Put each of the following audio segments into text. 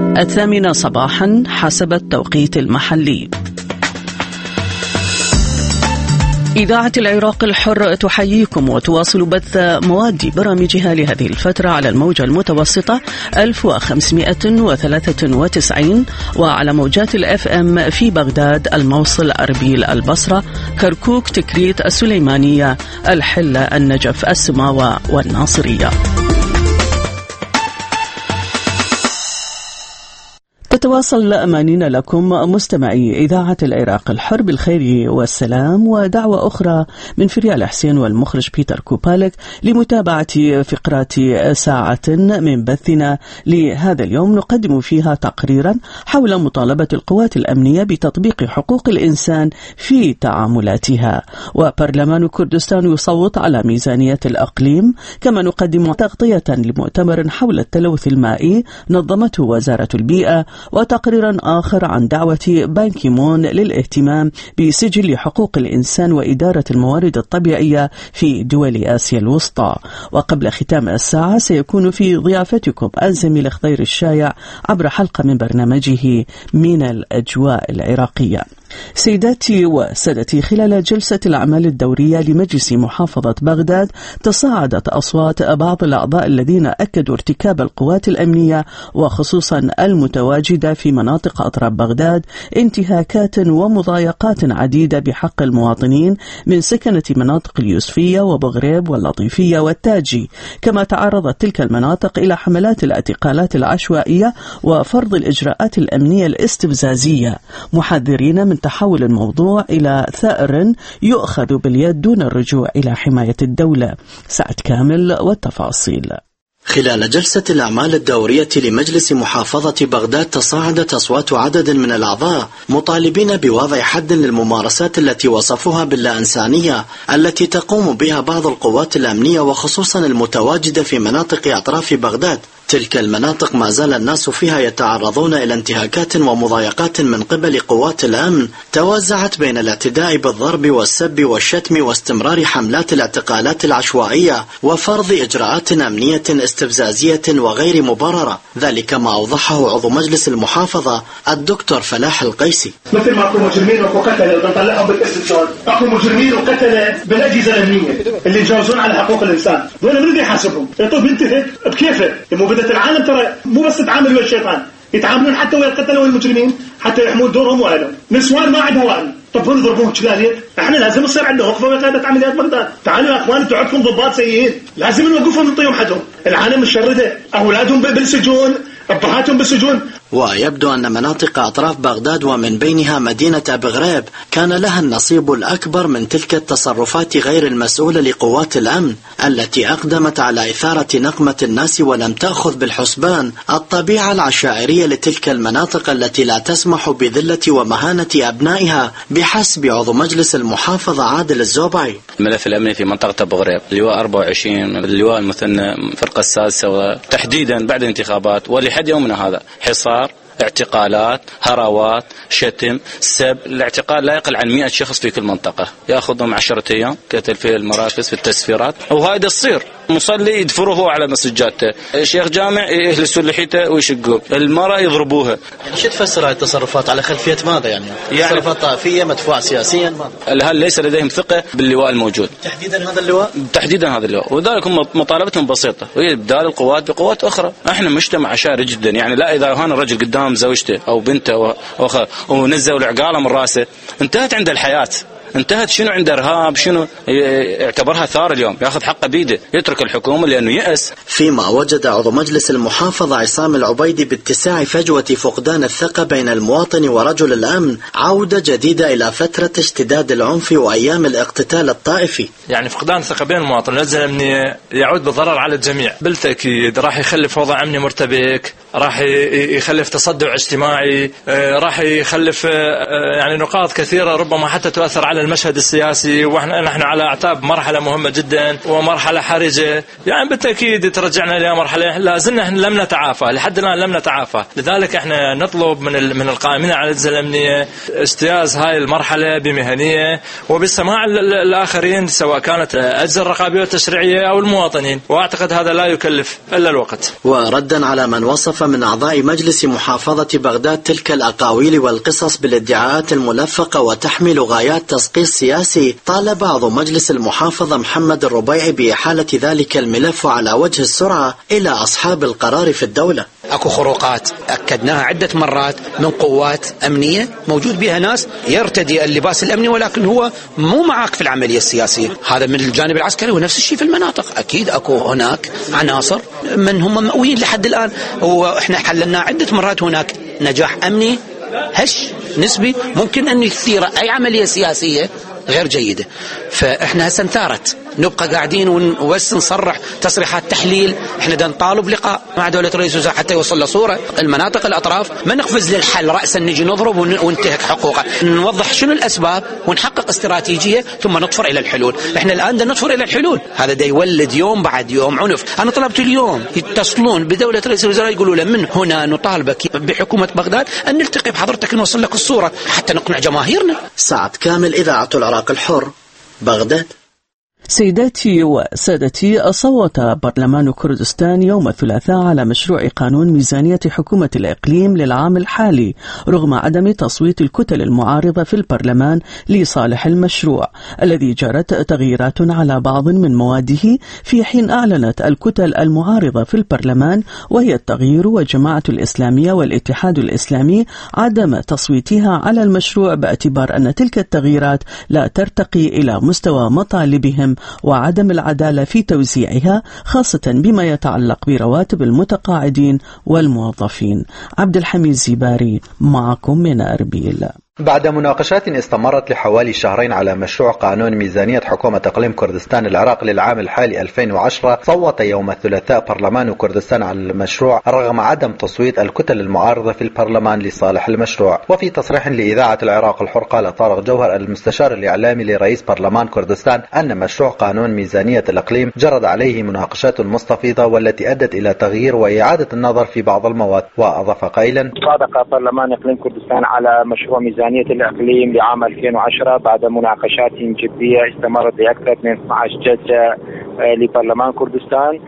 8 صباحا حسب التوقيت المحلي. إذاعة العراق الحر تحييكم وتواصل بث مواد برامجها لهذه الفترة على الموجة المتوسطة 1593 وعلى موجات الFM في بغداد، الموصل، أربيل، البصرة، كركوك، تكريت، السليمانية، الحلة، النجف، السماوة والناصرية. تتواصل أمانينا لكم مستمعي إذاعة العراق الحر بالخير والسلام، ودعوة أخرى من فريال حسين والمخرج بيتر كوبالك لمتابعة فقرات ساعة من بثنا لهذا اليوم، نقدم فيها تقريرا حول مطالبة القوات الأمنية بتطبيق حقوق الإنسان في تعاملاتها، وبرلمان كردستان يصوت على ميزانية الأقليم، كما نقدم تغطية لمؤتمر حول التلوث المائي نظمته وزارة البيئة، وتقريرا آخر عن دعوة بان كي-مون للاهتمام بسجل حقوق الإنسان وإدارة الموارد الطبيعية في دول آسيا الوسطى. وقبل ختام الساعة سيكون في ضيافتكم الزميل خضير الشايع عبر حلقة من برنامجه من الأجواء العراقية. سيداتي وسادتي، خلال جلسة الأعمال الدورية لمجلس محافظة بغداد تصاعدت أصوات بعض الأعضاء الذين أكدوا ارتكاب القوات الأمنية وخصوصا المتواجدة في مناطق أطراف بغداد انتهاكات ومضايقات عديدة بحق المواطنين من سكنة مناطق اليوسفية وبغريب واللطيفية والتاجي، كما تعرضت تلك المناطق إلى حملات الاعتقالات العشوائية وفرض الإجراءات الأمنية الاستفزازية، محذرين من تحول الموضوع إلى ثأر يؤخذ باليد دون الرجوع إلى حماية الدولة. سعد كامل والتفاصيل. خلال جلسة الأعمال الدورية لمجلس محافظة بغداد تصاعدت أصوات عدد من الأعضاء مطالبين بوضع حد للممارسات التي وصفوها باللا إنسانية التي تقوم بها بعض القوات الأمنية وخصوصا المتواجدة في مناطق أطراف بغداد. تلك المناطق ما زال الناس فيها يتعرضون إلى انتهاكات ومضايقات من قبل قوات الأمن توزعت بين الاعتداء بالضرب والسب والشتم واستمرار حملات الاعتقالات العشوائية وفرض إجراءات أمنية استفزازية وغير مبررة، ذلك ما أوضحه عضو مجلس المحافظة الدكتور فلاح القيسي. مثل ما أكو مجرمين وقتلة بنطلعهم بالاستشهاد، أكو مجرمين وقتلة بالأجهزة الأمنية اللي يجاوزون على حقوق الإنسان، دول من يحاسبهم؟ يطلب بينتهك بكيفه؟ العالم ترى مو بس تتعامل ويا الشيطان، يتعاملون حتى ويا القتلة والمجرمين حتى يحمون دورهم وأهلهم. نسوان ما عندها وعي، طب هم يضربوهم كذلك؟ احنا لازم يصير عندنا وقفه وقاده عمليات بغداد. تعالوا يا اخوان، انتوا عندكم ضباط سيئين، لازم نوقفهم ونعطيهم حدهم. العالم مشرده، اولادهم بالسجون، ابهاتهم بالسجون. ويبدو أن مناطق أطراف بغداد ومن بينها مدينة بغريب كان لها النصيب الأكبر من تلك التصرفات غير المسؤولة لقوات الأمن التي أقدمت على إثارة نقمة الناس ولم تأخذ بالحسبان الطبيعة العشائرية لتلك المناطق التي لا تسمح بذلة ومهانة أبنائها بحسب عضو مجلس المحافظة عادل الزوبعي. الملف الأمني في منطقة بغريب اللواء 24 اللواء المثنى الفرقة السادسة وتحديدا بعد الانتخابات ولحد يومنا هذا حصار، اعتقالات، هراوات، شتم، سب. الاعتقال لا يقل عن 100 شخص في كل منطقة، يأخذهم 10 أيام قتل في المرافس في التسفيرات، وهذا تصير مصلي يدفروه على مسجاته، الشيخ جامع يهلسوا لحيته ويشقوه، المرأة يضربوها. شو تفسر هذه التصرفات على خلفية ماذا يعني تصرفات طائفية مدفوعة سياسيا؟ هل ليس لديهم ثقة باللواء الموجود؟ تحديدا هذا اللواء؟ تحديدا هذا اللواء، وذلك هم مطالبتهم بسيطة، وهي إبدال القوات بقوات أخرى. احنا مجتمع عشائري جدا، يعني لا إذا هان الرجل قدام زوجته أو بنته ونزلوا العقالة من راسه انتهت عند الحياة، انتهت. شنو عنده إرهاب؟ شنو يعتبرها ثار اليوم، ياخذ حقه بيده، يترك الحكومة لأنه يأس. فيما وجد عضو مجلس المحافظة عصام العبيدي باتساع فجوة فقدان الثقة بين المواطن ورجل الأمن عودة جديدة إلى فترة اشتداد العنف وأيام الاقتتال الطائفي. يعني فقدان الثقة بين المواطن والأجهزة الأمنية يعود بالضرر على الجميع بالتأكيد، راح يخلف وضع أمني مرتبك، راح يخلف تصدع اجتماعي، راح يخلف يعني نقاط كثيرة ربما حتى تؤثر على على المشهد السياسي، ونحن على أعتاب مرحلة مهمة جدا ومرحلة حرجة، يعني بالتأكيد ترجعنا إلى مرحلة لا زلنا لم نتعافى، لحد الآن لم نتعافى. لذلك احنا نطلب من القائمين على الأجهزة الأمنية اجتياز هاي المرحلة بمهنية وبالسماع الآخرين، سواء كانت الأجهزة الرقابية والتشريعية أو المواطنين، وأعتقد هذا لا يكلف إلا الوقت. وردا على من وصف من أعضاء مجلس محافظة بغداد تلك الأقاويل والقصص بالادعاءات الملفقة وتحمل غايات تسقيس سياسي، طالب عضو مجلس المحافظة محمد الربيعي بإحالة ذلك الملف على وجه السرعة إلى أصحاب القرار في الدولة. أكو خروقات أكدناها عدة مرات من قوات أمنية موجود بها ناس يرتدي اللباس الأمني ولكن هو مو معاك في العملية السياسية. هذا من الجانب العسكري، ونفس الشيء في المناطق. أكيد أكو هناك عناصر من هم مأويين لحد الآن، وإحنا حللنا عدة مرات. هناك نجاح أمني هش نسبي ممكن أن يثير أي عملية سياسية غير جيدة. فإحنا هسه انثارت نبقى قاعدين وبس نصرح تصريحات تحليل. احنا دا نطالب لقاء مع دولة رئيس الوزراء حتى يوصل لصورة المناطق الأطراف، ما نقفز للحل رأسا نجي نضرب وننتهك حقوقه. نوضح شنو الأسباب ونحقق استراتيجية ثم نطفر إلى الحلول. احنا الآن دا نطفر إلى الحلول، هذا دا يولد يوم بعد يوم عنف. أنا طلبت اليوم يتصلون بدولة رئيس الوزراء يقولوا له من هنا نطالبك بحكومة بغداد أن نلتقي بحضرتك نوصل لك الصورة حتى نقنع جماهيرنا. سعد كامل، إذاعة العراق الحر، بغداد. سيداتي وسادتي، صوت برلمان كردستان يوم الثلاثاء على مشروع قانون ميزانية حكومة الإقليم للعام الحالي رغم عدم تصويت الكتل المعارضة في البرلمان لصالح المشروع الذي جرت تغييرات على بعض من مواده، في حين أعلنت الكتل المعارضة في البرلمان وهي التغيير والجماعة الإسلامية والاتحاد الإسلامي عدم تصويتها على المشروع باعتبار أن تلك التغييرات لا ترتقي إلى مستوى مطالبهم وعدم العدالة في توزيعها، خاصة بما يتعلق برواتب المتقاعدين والموظفين. عبد الحميد زيباري معكم من أربيل. بعد مناقشات استمرت لحوالي شهرين على مشروع قانون ميزانية حكومة إقليم كردستان العراق للعام الحالي 2010، صوت يوم الثلاثاء برلمان كردستان على المشروع رغم عدم تصويت الكتل المعارضة في البرلمان لصالح المشروع. وفي تصريح لإذاعة العراق الحر قال طارق جوهر المستشار الإعلامي لرئيس برلمان كردستان أن مشروع قانون ميزانية الإقليم جرد عليه مناقشات مستفيضة والتي أدت إلى تغيير وإعادة النظر في بعض المواد. وأضاف قائلا: صادق برلمان إقليم كردستان على مشروع ميزانية الإقليم لعام 2010 بعد مناقشات جدية استمرت لأكثر من 12 جلسة لبرلمان كردستان،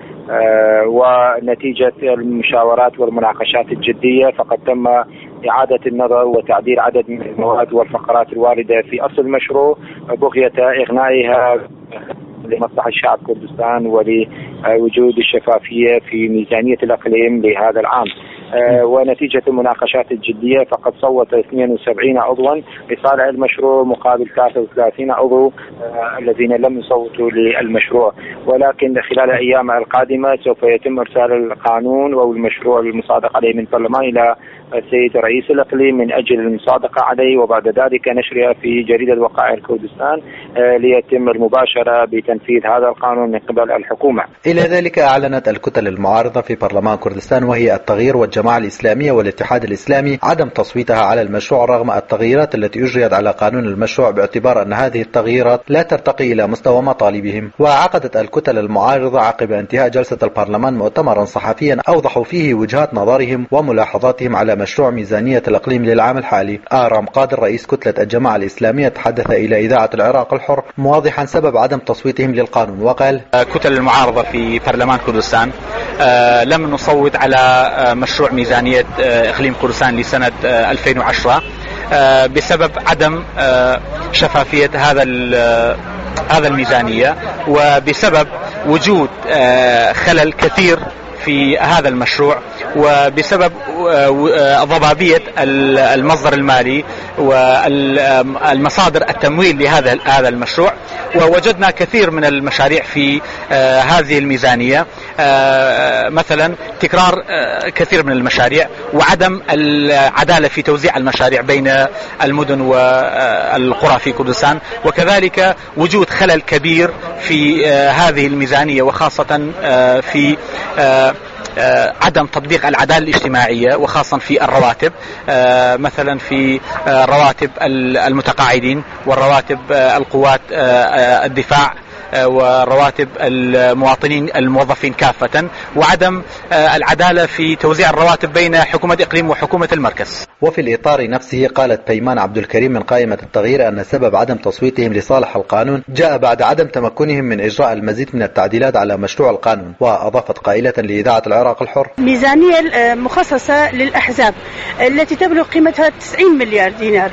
ونتيجة المشاورات والمناقشات الجدية فقد تم إعادة النظر وتعديل عدد من المواد والفقرات الواردة في أصل المشروع بغية إغنائها لمصلحة الشعب كردستان ولوجود الشفافية في ميزانية الإقليم لهذا العام. ونتيجة المناقشات الجدية فقد صوت 72 عضوا لصالح المشروع مقابل 33 عضو الذين لم يصوتوا للمشروع. ولكن خلال الأيام القادمة سوف يتم إرسال القانون أو المشروع المصادق عليه من البرلمان إلى السيد رئيس الإقليم من أجل المصادقة عليه، وبعد ذلك نشرها في جريدة وقائع كردستان ليتم المباشرة بتنفيذ هذا القانون من قبل الحكومة. إلى ذلك أعلنت الكتل المعارضة في برلمان كردستان وهي التغيير والجماعة الإسلامية والاتحاد الإسلامي عدم تصويتها على المشروع رغم التغييرات التي أجريت على قانون المشروع باعتبار أن هذه التغييرات لا ترتقي إلى مستوى مطالبهم. وعقدت الكتل المعارضة عقب انتهاء جلسة البرلمان مؤتمرا صحفيا أوضحوا فيه وجهات نظرهم وملاحظاتهم على مشروع ميزانية الإقليم للعام الحالي. آرام قادر رئيس كتلة الجماعة الإسلامية تحدث إلى إذاعة العراق الحر موضحا سبب عدم تصويتهم للقانون وقال: كتل المعارضة في برلمان كردستان لم نصوت على مشروع ميزانية إقليم كردستان لسنة 2010 بسبب عدم شفافية هذا الميزانية، وبسبب وجود خلل كثير في هذا المشروع، وبسبب ضبابية المصدر المالي والمصادر التمويل لهذا المشروع. ووجدنا كثير من المشاريع في هذه الميزانية، مثلا تكرار كثير من المشاريع وعدم العدالة في توزيع المشاريع بين المدن والقرى في كردستان، وكذلك وجود خلل كبير في هذه الميزانية وخاصة في عدم تطبيق العدالة الاجتماعية وخاصة في الرواتب، مثلا في رواتب المتقاعدين والرواتب القوات الدفاع ورواتب المواطنين الموظفين كافة، وعدم العدالة في توزيع الرواتب بين حكومة إقليم وحكومة المركز. وفي الإطار نفسه قالت بيمان عبد الكريم من قائمة التغيير أن سبب عدم تصويتهم لصالح القانون جاء بعد عدم تمكنهم من إجراء المزيد من التعديلات على مشروع القانون. وأضافت قائلة لإذاعة العراق الحر: ميزانية مخصصة للأحزاب التي تبلغ قيمتها 90 مليار دينار،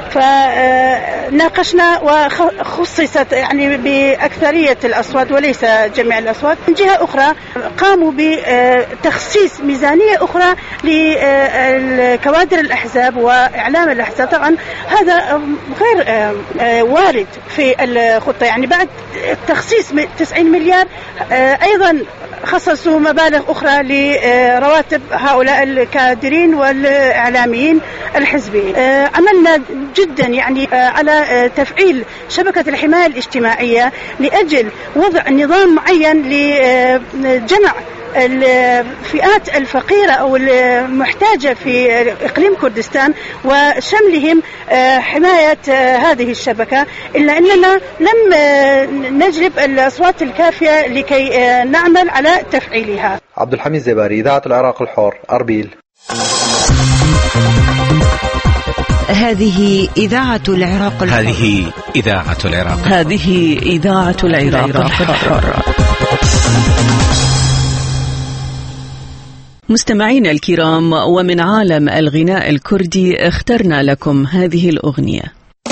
فناقشنا وخصصت يعني بأكثرية الأصوات وليس جميع الأصوات. من جهة أخرى قاموا بتخصيص ميزانية أخرى لكوادر الأحزاب وإعلام الأحزاب. طبعا هذا غير وارد في الخطة، يعني بعد تخصيص 90 مليار أيضا خصصوا مبالغ أخرى لرواتب هؤلاء الكادرين والإعلاميين الحزبيين. عملنا جدا يعني على تفعيل شبكة الحماية الاجتماعية لأجل وضع نظام معين لجمع الفئات الفقيرة أو المحتاجة في إقليم كردستان وشملهم حماية هذه الشبكة، إلا أننا لم نجلب الأصوات الكافية لكي نعمل على تفعيلها. عبد الحميد زباري، إذاعة العراق الحر، أربيل. هذه إذاعة العراق الحر. هذه إذاعة العراق. هذه إذاعة العراق الحر. مستمعينا الكرام، ومن عالم الغناء الكردي اخترنا لكم هذه الأغنية.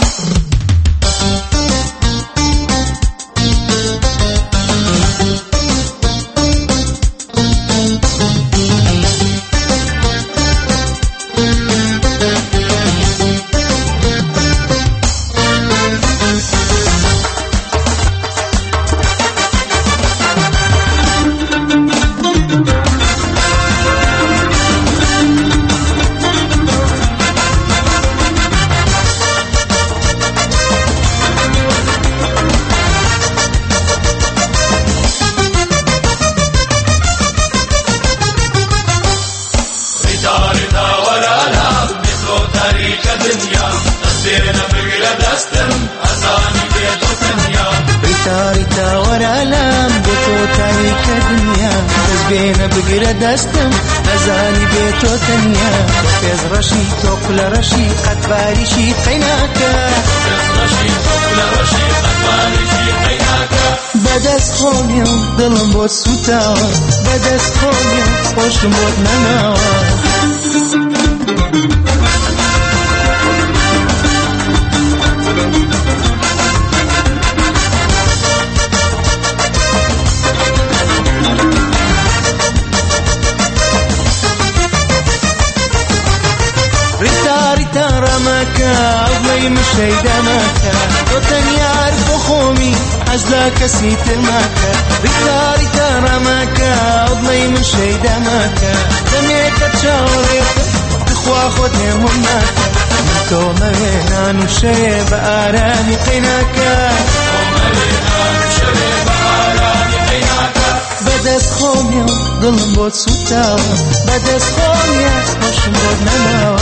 دستم أزاني بيتو تنيا فيز رشي توكل رشي قد بارشي قيناكا بدس خوني ظلم بود سوتاوا بدس خوني خوش بود نناوا أضلي مشي دماكا وتني عارف أخومي عزلاك سيت الماكا ريتاري ترى ماكا أضلي مشي دماكا دميك تشاوري تخوى خودني مناكا تو مرينا نشي بأراني قيناكا بدس خومي ظلم بود سوتاوا بدس خومي خوش بود نناوا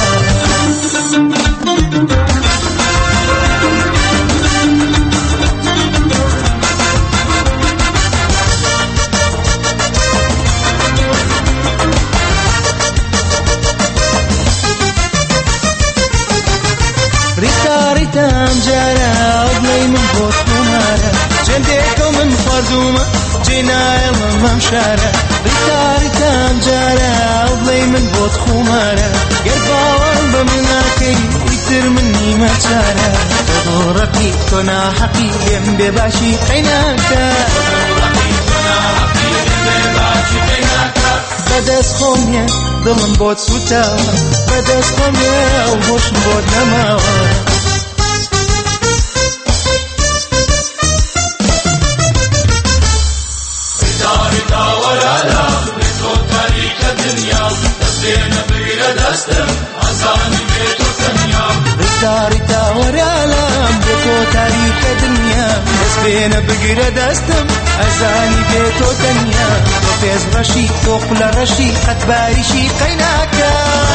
ريتا جارا أضلي من بوت منارا جنديكو من فردوما جينا يلا ممشارا ريتا جارا أضلي من بوت خمارا قربا بمناكي يتر مني مشارا ضرورتي كنا حقيقي بباشي قيناكا بدس خونيا ظلم بود سوتاوا بدس خونيا وهوش بود نماوا ريتا ورالام بتو تاريخ الدنيا بس بينا بقرا دستم أزاني بيتو تنيا حافظ رشي تقل رشي قد بارشي قيناكا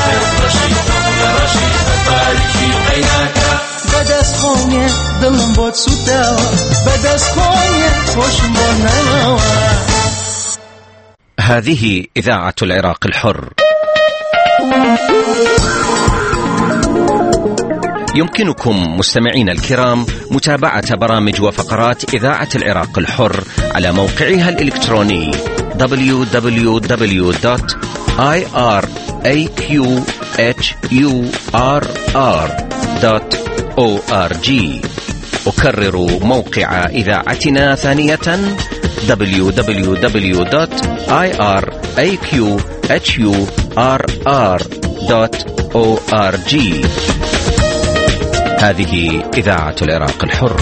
بدس خوني دلم بود سوتاوا بدس خوني خوشم بوناوا. هذه إذاعة العراق الحر. يمكنكم مستمعين الكرام متابعة برامج وفقرات إذاعة العراق الحر على موقعها الإلكتروني www.iraqhurr.org. أكرر موقع إذاعتنا ثانية www.iraqhurr.org. هذه إذاعة العراق الحر.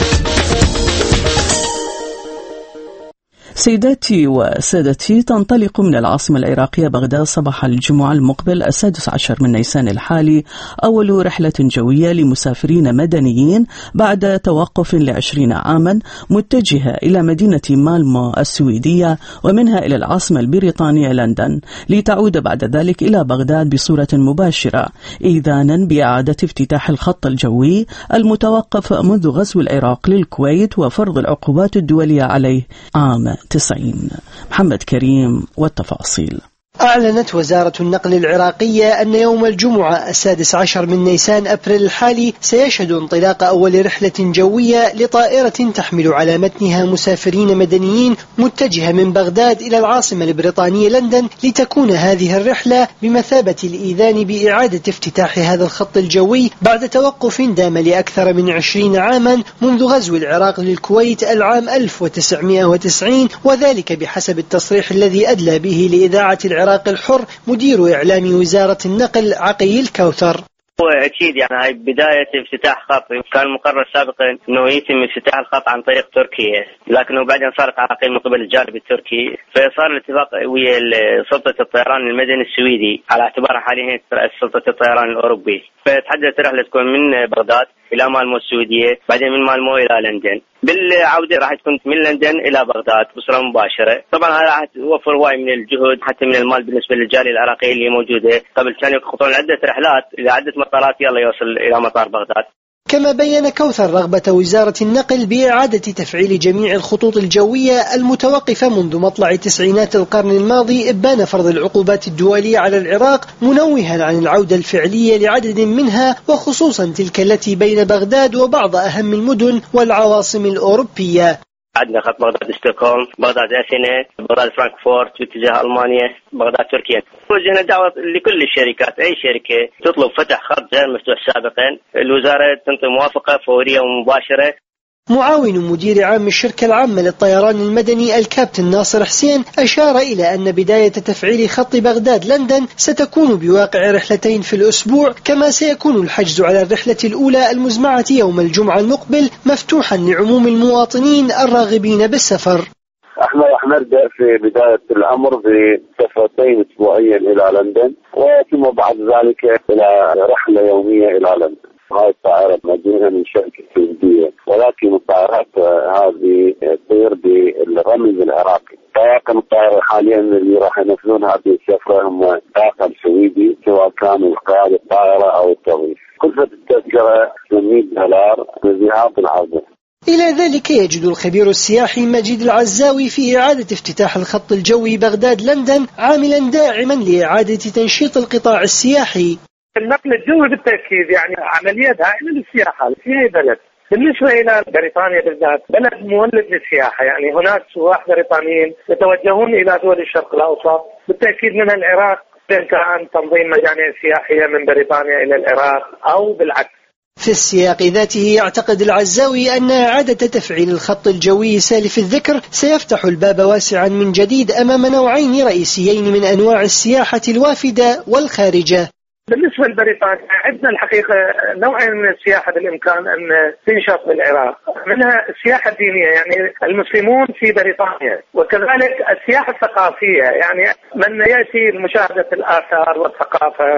سيداتي وسادتي، تنطلق من العاصمة العراقية بغداد صباح الجمعة المقبل 16 من نيسان الحالي أول رحلة جوية لمسافرين مدنيين بعد توقف ل20 عاما، متجهة إلى مدينة مالمو السويدية ومنها إلى العاصمة البريطانية لندن، لتعود بعد ذلك إلى بغداد بصورة مباشرة إذانا بإعادة افتتاح الخط الجوي المتوقف منذ غزو العراق للكويت وفرض العقوبات الدولية عليه عام 90. محمد كريم والتفاصيل. أعلنت وزارة النقل العراقية أن يوم الجمعة 16 من نيسان أبريل الحالي سيشهد انطلاق أول رحلة جوية لطائرة تحمل على متنها مسافرين مدنيين متجهة من بغداد إلى العاصمة البريطانية لندن، لتكون هذه الرحلة بمثابة الإذان بإعادة افتتاح هذا الخط الجوي بعد توقف دام لأكثر من 20 عاما منذ غزو العراق للكويت العام 1990، وذلك بحسب التصريح الذي أدلى به لإذاعة العراق الحر مدير إعلام وزارة النقل عقيل كوثر. هو أكيد يعني هاي بداية افتتاح خط، كان مقرر سابقا أنه يتم افتتاح الخط عن طريق تركيا، لكنه بعدين صارت عراقيل من قبل الجانب التركي، فصار الاتفاق ويا سلطة الطيران المدني السويدي على اعتبارها حاليا سلطة الطيران الأوروبي، فتحددت رحلة تكون من بغداد إلى مالمو السويدية، بعدين من مالمو إلى لندن. بالعودة راح تكون من لندن إلى بغداد بصورة مباشرة. طبعا هذا راح توفر هواي من الجهد حتى من المال بالنسبة للجالية العراقية اللي موجودة، قبل كانوا يخطون عدة رحلات إلى عدة مطارات يلا يوصل إلى مطار بغداد. كما بين كوثر رغبة وزارة النقل بإعادة تفعيل جميع الخطوط الجوية المتوقفة منذ مطلع تسعينات القرن الماضي إبان فرض العقوبات الدولية على العراق، منوها عن العودة الفعلية لعدد منها وخصوصا تلك التي بين بغداد وبعض أهم المدن والعواصم الأوروبية. عندنا خط بغداد ستوكهولم، بغداد أثينا، بغداد فرانكفورت باتجاه ألمانيا، بغداد تركيا. وجهنا دعوة لكل الشركات، أي شركة تطلب فتح خط غير مفتوح سابقا الوزارة تنطي موافقة فورية ومباشرة. معاون مدير عام الشركة العامة للطيران المدني الكابتن ناصر حسين أشار إلى أن بداية تفعيل خط بغداد لندن ستكون بواقع رحلتين في الأسبوع، كما سيكون الحجز على الرحلة الأولى المزمعة يوم الجمعة المقبل مفتوحا لعموم المواطنين الراغبين بالسفر. احنا نبدأ في بداية الأمر بسفرتين أسبوعيا إلى لندن، وثم بعد ذلك إلى رحلة يومية إلى لندن. هاي الطائرة مدينة من شركة سويدية، ولكن الطائرات هذه تطير بالرمز العراقي. طاقم الطائرة حاليا اللي راح ينفذون هذه السفرة هم طاقم سويدي، سواء كانوا قائد الطائرة أو التوظيف. كلفة التذكرة $800 لذهاب العودة. إلى ذلك يجد الخبير السياحي مجيد العزاوي في إعادة افتتاح الخط الجوي بغداد لندن عاملا داعما لإعادة تنشيط القطاع السياحي. النقل الجوي بالتأكيد يعني عملية هائلة للسياحة في أي بلد. بالنسبة إلى بريطانيا بالذات بلد مولد للسياحة، يعني هناك سواح بريطانيين يتوجهون إلى دول الشرق الأوسط، بالتأكيد من العراق كان تنظيم مجامع سياحية من بريطانيا إلى العراق أو بالعكس. في السياق ذاته يعتقد العزاوي أن إعادة تفعيل الخط الجوي سالف الذكر سيفتح الباب واسعا من جديد أمام نوعين رئيسيين من أنواع السياحة الوافدة والخارجة. بالنسبة لبريطانيا عندنا الحقيقة نوعين من السياحة بالإمكان أن تنشط بالعراق، منها السياحة الدينية يعني المسلمون في بريطانيا، وكذلك السياحة الثقافية يعني من يأتي لمشاهدة الآثار والثقافة.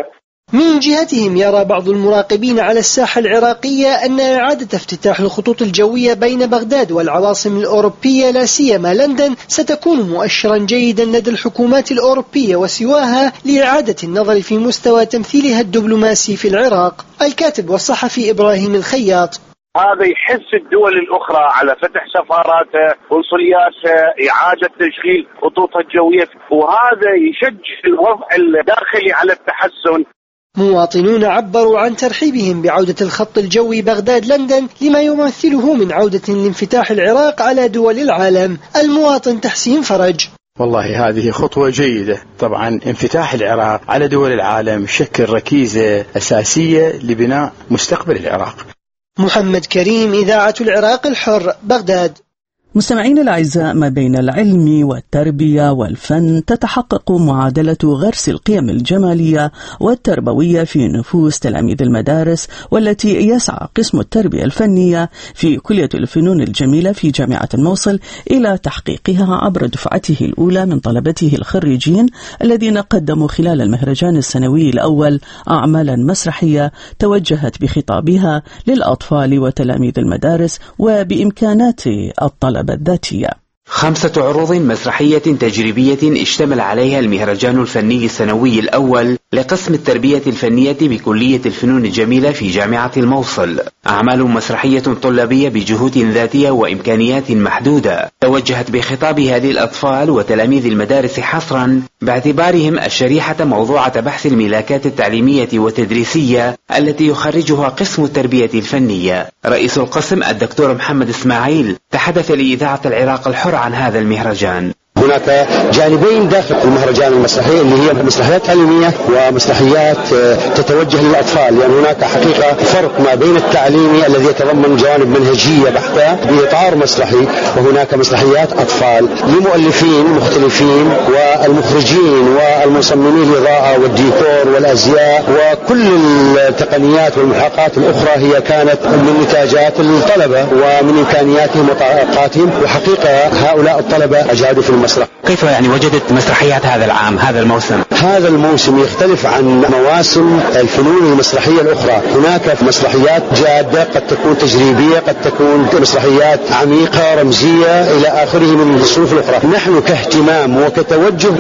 من جهتهم يرى بعض المراقبين على الساحة العراقية أن إعادة افتتاح الخطوط الجوية بين بغداد والعواصم الأوروبية لا سيما لندن ستكون مؤشرا جيدا لدى الحكومات الأوروبية وسواها لإعادة النظر في مستوى تمثيلها الدبلوماسي في العراق. الكاتب والصحفي إبراهيم الخياط: هذا يحس الدول الأخرى على فتح سفاراتها قنصلياتها، إعادة تشغيل خطوطها الجوية، وهذا يشجع الوضع الداخلي على التحسن. مواطنون عبروا عن ترحيبهم بعودة الخط الجوي بغداد-لندن لما يمثله من عودة لانفتاح العراق على دول العالم. المواطن تحسين فرج: والله هذه خطوة جيدة، طبعا انفتاح العراق على دول العالم شكل ركيزة أساسية لبناء مستقبل العراق. محمد كريم، إذاعة العراق الحر، بغداد. مستمعين الأعزاء، ما بين العلم والتربية والفن تتحقق معادلة غرس القيم الجمالية والتربوية في نفوس تلاميذ المدارس، والتي يسعى قسم التربية الفنية في كلية الفنون الجميلة في جامعة الموصل إلى تحقيقها عبر دفعته الأولى من طلبته الخريجين الذين قدموا خلال المهرجان السنوي الأول أعمالا مسرحية توجهت بخطابها للأطفال وتلاميذ المدارس وبإمكانات الطلبة الذاتية. 5 عروض مسرحية تجريبية اشتمل عليها المهرجان الفني السنوي الأول لقسم التربية الفنية بكلية الفنون الجميلة في جامعة الموصل. أعمال مسرحية طلابية بجهود ذاتية وإمكانيات محدودة توجهت بخطابها للأطفال وتلاميذ المدارس حصرا باعتبارهم الشريحة موضوعة بحث الملاكات التعليمية والتدريسية التي يخرجها قسم التربية الفنية. رئيس القسم الدكتور محمد إسماعيل تحدث لإذاعة العراق الحر عن هذا المهرجان. هناك جانبين داخل المهرجان المسرحي اللي هي مسرحيات تعليمية ومسرحيات تتوجه للأطفال، يعني هناك حقيقة فرق ما بين التعليمي الذي يتضمن جوانب منهجية بحتة بإطار مسرحي، وهناك مسرحيات أطفال لمؤلفين مختلفين والمخرجين والمصممين الإضاءة والديكور والأزياء وكل التقنيات والملحقات الأخرى هي كانت من نتاجات الطلبة ومن إمكانياتهم وطاقاتهم، وحقيقة هؤلاء الطلبة أجادوا في المسرح. كيف يعني وجدت مسرحيات هذا العام هذا الموسم؟ هذا الموسم يختلف عن مواسم الفنون المسرحية الأخرى. هناك مسرحيات جادة، قد تكون تجريبية، قد تكون مسرحيات عميقة رمزية إلى آخره من الصنوف الأخرى. نحن كاهتمام وكتوجه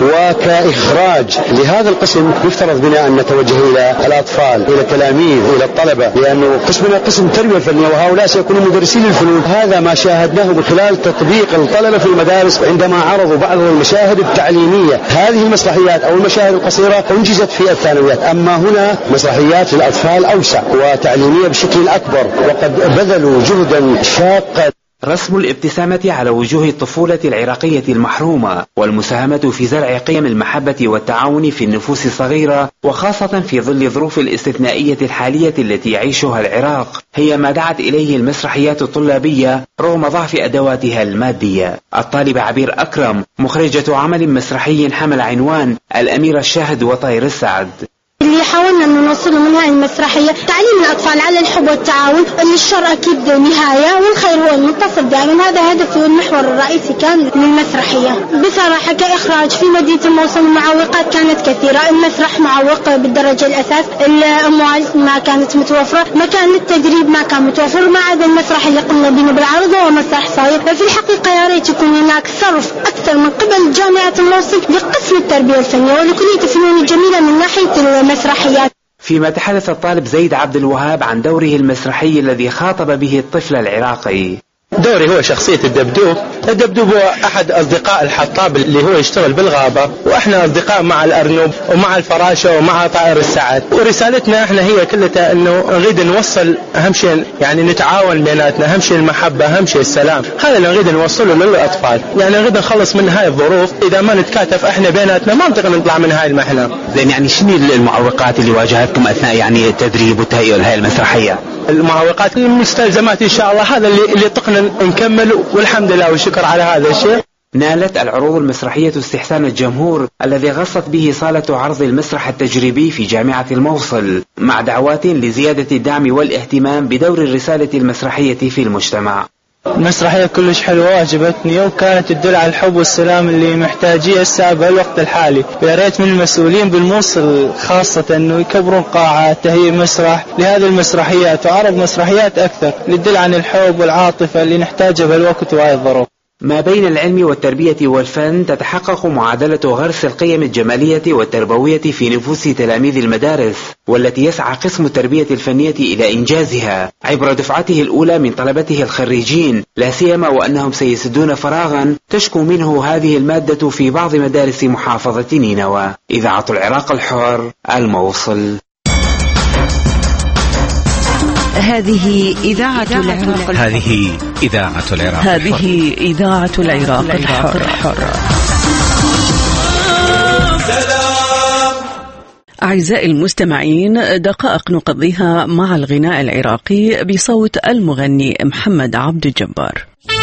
وكإخراج لهذا القسم يفترض بنا أن نتوجه إلى الأطفال، إلى التلاميذ، إلى الطلبة، لأنه قسمنا قسم التربية الفنية وهؤلاء سيكونوا مدرسين للفنون. هذا ما شاهدناه من خلال تطبيق الطلبة في المدارس عندما عرضوا بعض المشاهد التعليمية. هذه المسرحيات أو المشاهد القصيرة أنجزت في الثانويات، أما هنا مسرحيات للأطفال أوسع وتعليمية بشكل أكبر، وقد بذلوا جهدا شاقا. رسم الابتسامة على وجوه الطفولة العراقية المحرومة والمساهمة في زرع قيم المحبة والتعاون في النفوس الصغيرة، وخاصة في ظل الظروف الاستثنائية الحالية التي يعيشها العراق، هي ما دعت إليه المسرحيات الطلابية رغم ضعف أدواتها المادية. الطالبة عبير أكرم مخرجة عمل مسرحي حمل عنوان الأميرة الشاهد وطير السعد. اللي حاولنا أن نوصله من هذه المسرحية تعليم الأطفال على الحب والتعاون، أن الشر أكيد نهاية والخير هو المنتصر دائما. هذا هدفه والمحور الرئيسي كان من المسرحية. بصراحة كإخراج في مدينة الموصل المعوقات كانت كثيرة. المسرح معوق بالدرجة الأساس، الأموال ما كانت متوفرة، مكان التدريب ما كان متوفر، ما عدا المسرح اللي قمنا به بالعرض هو مسرح صاير. ففي الحقيقة يا ريت يكون هناك صرف أكثر من قبل جامعة الموصل لقسم التربية الفنية ولكلية الفنون الجميلة من ناحية المسرحيات. فيما تحدث الطالب زيد عبد الوهاب عن دوره المسرحي الذي خاطب به الطفل العراقي. دوري هو شخصية الدبدوب. الدبدوب هو أحد أصدقاء الحطاب اللي هو يشتغل بالغابة، وإحنا أصدقاء مع الأرنب ومع الفراشة ومع طائر السعد. ورسالتنا إحنا هي كلها إنه نريد نوصل أهم شيء، يعني نتعاون بيناتنا، أهم شيء المحبة، أهم شيء السلام. هذا اللي نريد نوصله للأطفال، يعني نريد نخلص من هاي الظروف. إذا ما نتكاتف إحنا بيناتنا ما نقدر نطلع من هاي المحنة. زين، يعني شنو المعوقات اللي واجهتكم أثناء يعني التدريب والتهيئة لهاي المسرحية؟ المعوقات المستلزمات إن شاء الله، هذا اللي طقنا نكمل، والحمد لله والشكر على هذا الشيء. نالت العروض المسرحية استحسان الجمهور الذي غصت به صالة عرض المسرح التجريبي في جامعة الموصل، مع دعوات لزيادة الدعم والاهتمام بدور الرسالة المسرحية في المجتمع. المسرحية كلش حلوة وعجبتني، وكانت تدل على الحب والسلام اللي محتاجيه الساعة بالوقت الحالي. يا ريت من المسؤولين بالموصل خاصة انه يكبرون قاعة تهيئ مسرح لهذه المسرحيات وعرض مسرحيات اكثر اللي تدل عن الحب والعاطفة اللي نحتاجها بالوقت وهاي الظروف. ما بين العلم والتربية والفن تتحقق معادلة غرس القيم الجمالية والتربوية في نفوس تلاميذ المدارس، والتي يسعى قسم التربية الفنية إلى إنجازها عبر دفعته الأولى من طلبته الخريجين، لا سيما وأنهم سيسدون فراغا تشكو منه هذه المادة في بعض مدارس محافظة نينوى. إذاعة العراق الحر، الموصل. هذه إذاعة العراق. هذه إذاعة العراق. هذه إذاعة العراق الحر. أعزائي المستمعين، دقائق نقضيها مع الغناء العراقي بصوت المغني محمد عبد الجبار.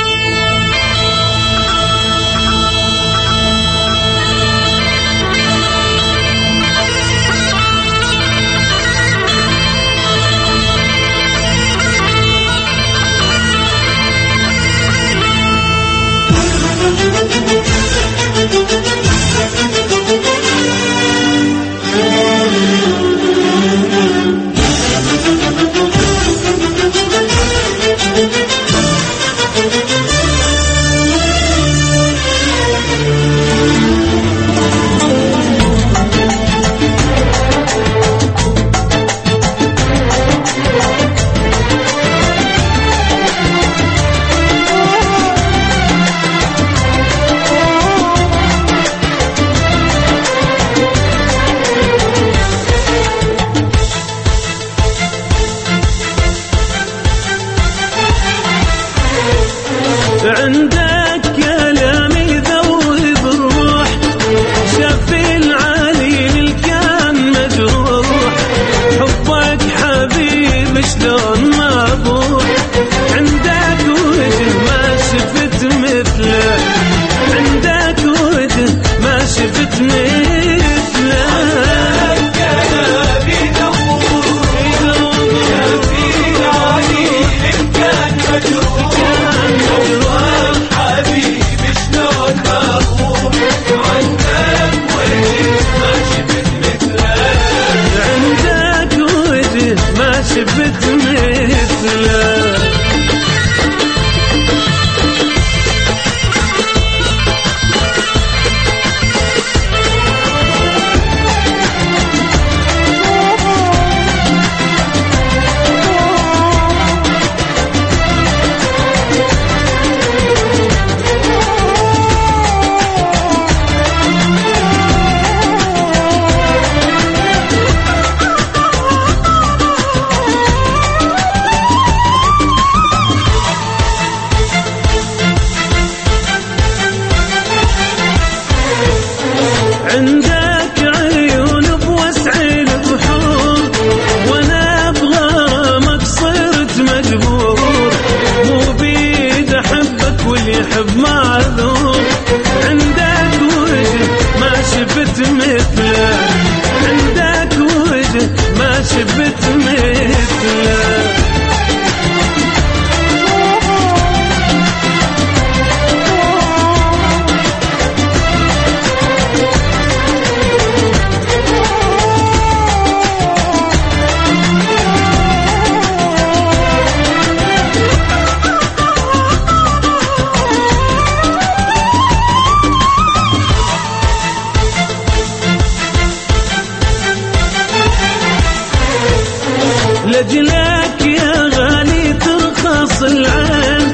لجلك يا غالي ترخص العين،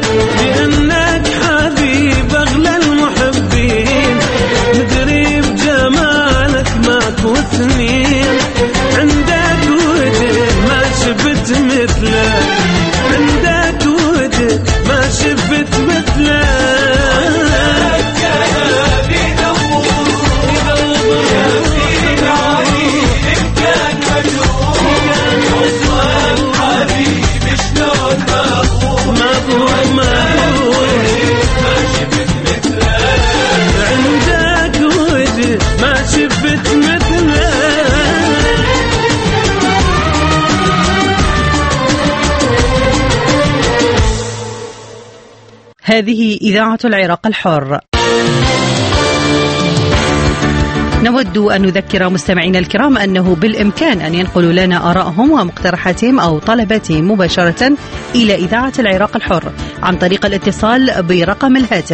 لأنك حبيب أغلى المحبين، ندري بجمالك ماكو اثنين، عندك وجه ما شفت مثله، عندك وجه ما شفت مثله. هذه إذاعة العراق الحر. نود أن نذكر مستمعينا الكرام أنه بالإمكان أن ينقلوا لنا آرائهم ومقترحاتهم أو طلباتهم مباشرة إلى إذاعة العراق الحر عن طريق الاتصال برقم الهاتف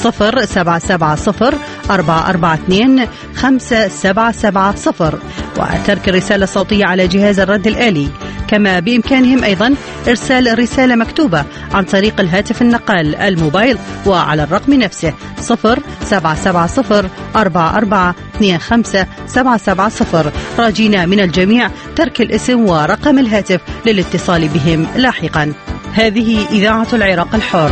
0770-442-5770 وترك الرسالة الصوتية على جهاز الرد الآلي. كما بإمكانهم أيضا إرسال رسالة مكتوبة عن طريق الهاتف النقال الموبايل وعلى الرقم نفسه 0770-4425-770 راجينا من الجميع ترك الاسم ورقم الهاتف للاتصال بهم لاحقا. هذه إذاعة العراق الحر.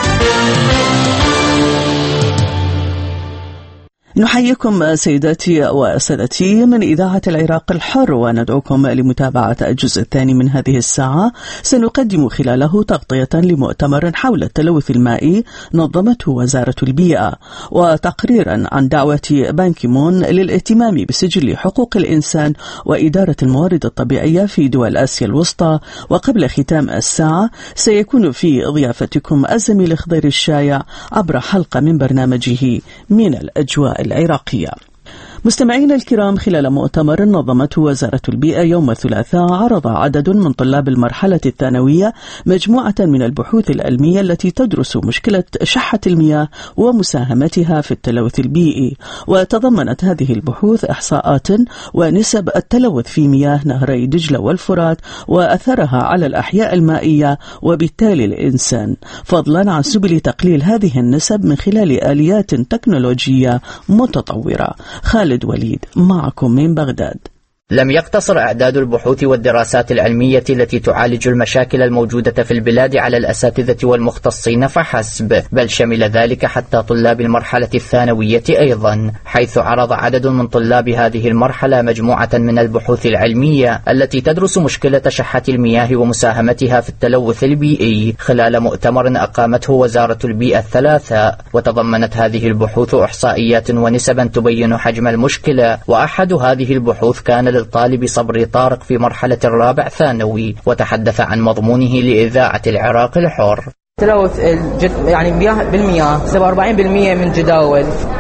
نحييكم سيداتي وسادتي من إذاعة العراق الحر وندعوكم لمتابعة الجزء الثاني من هذه الساعة. سنقدم خلاله تغطية لمؤتمر حول التلوث المائي نظمته وزارة البيئة وتقريرا عن دعوة بان كي مون للاهتمام بسجل حقوق الإنسان وإدارة الموارد الطبيعية في دول آسيا الوسطى. وقبل ختام الساعة سيكون في ضيافتكم الزميل خضير الشايع عبر حلقة من برنامجه من الأجواء العراقية. مستمعينا الكرام، خلال مؤتمر نظمته وزارة البيئة يوم الثلاثاء عرض عدد من طلاب المرحلة الثانوية مجموعة من البحوث العلمية التي تدرس مشكلة شحة المياه ومساهمتها في التلوث البيئي. وتضمنت هذه البحوث إحصاءات ونسب التلوث في مياه نهري دجلة والفرات وأثرها على الأحياء المائية وبالتالي الإنسان، فضلا عن سبل تقليل هذه النسب من خلال آليات تكنولوجية متطورة. خالد وليد معكم من بغداد. لم يقتصر إعداد البحوث والدراسات العلمية التي تعالج المشاكل الموجودة في البلاد على الأساتذة والمختصين فحسب، بل شمل ذلك حتى طلاب المرحلة الثانوية أيضا، حيث عرض عدد من طلاب هذه المرحلة مجموعة من البحوث العلمية التي تدرس مشكلة شحة المياه ومساهمتها في التلوث البيئي خلال مؤتمر أقامته وزارة البيئة الثلاثاء. وتضمنت هذه البحوث إحصائيات ونسبا تبين حجم المشكلة، وأحد هذه البحوث كان للطالب صبري طارق في مرحلة الرابع ثانوي، وتحدث عن مضمونه لإذاعة العراق الحر. تلوث يعني بالمياه 47% من جداول